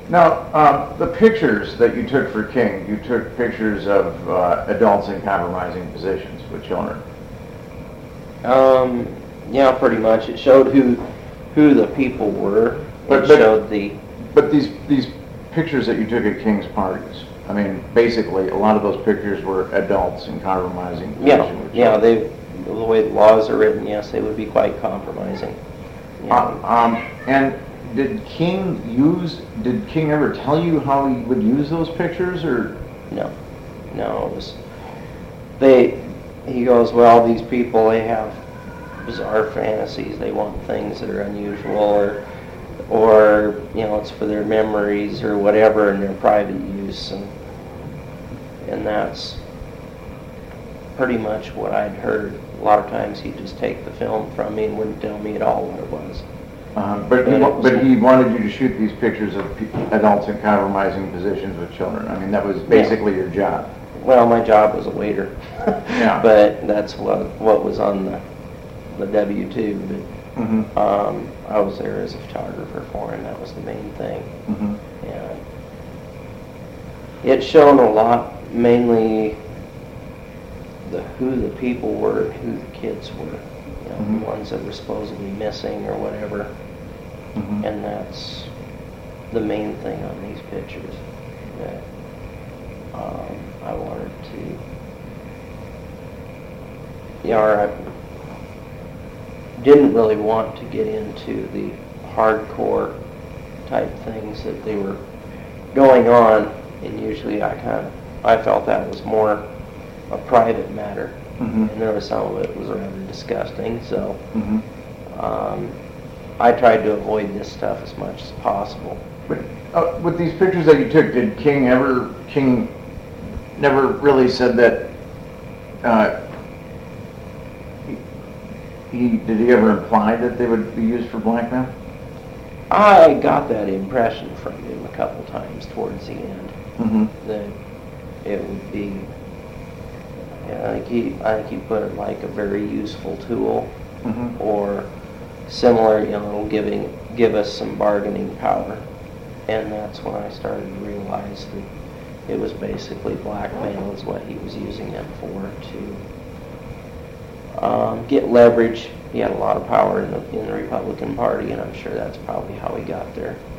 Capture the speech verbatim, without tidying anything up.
Now, um, the pictures that you took for King, you took pictures of uh, adults in compromising positions with children. Um, yeah, pretty much. It showed who who the people were. It But- but- showed the But these these pictures that you took at King's parties, I mean, basically, a lot of those pictures were adults in compromising yeah positions with yeah children. they the way the laws are written. Yes, they would be quite compromising. Yeah. Uh, um, and did King use? Did King ever tell you how he would use those pictures, or? No, no. It was they. He goes, well, these people, they have bizarre fantasies. They want things that are unusual, or, or you know, it's for their memories or whatever in their private use, and and that's pretty much what I'd heard. A lot of times he'd just take the film from me and wouldn't tell me at all what it was. Uh, but he, wa- but he wanted you to shoot these pictures of pe- adults in compromising positions with children. I mean, that was basically your job. Well, my job was a waiter, Yeah. but that's what what was on the the W two. But Mm-hmm. um, I was there as a photographer for him. That was the main thing. Mm-hmm. And it's shown a lot, mainly the who the people were, and who the kids were. You know, Mhm. the ones that were supposedly missing or whatever. Mm-hmm. And that's the main thing on these pictures that um, I wanted to. Yeah, or I didn't really want to get into the hardcore type things that they were going on, and usually I kind of I felt that was more a private matter, Mm-hmm. and there was some of it was rather disgusting. So Mm-hmm. um, I tried to avoid this stuff as much as possible. But uh, with these pictures that you took, did King ever, King never really said that, uh, he, he, did he ever imply that they would be used for blackmail? I got that impression from him a couple times towards the end, Mm-hmm. that it would be, yeah, I think he, I think he put it like a very useful tool, Mm-hmm. or similar, you know, giving, give us some bargaining power. And that's when I started to realize that it was basically blackmail is what he was using them for, to um, get leverage. He had a lot of power in the, in the Republican Party, and I'm sure that's probably how he got there.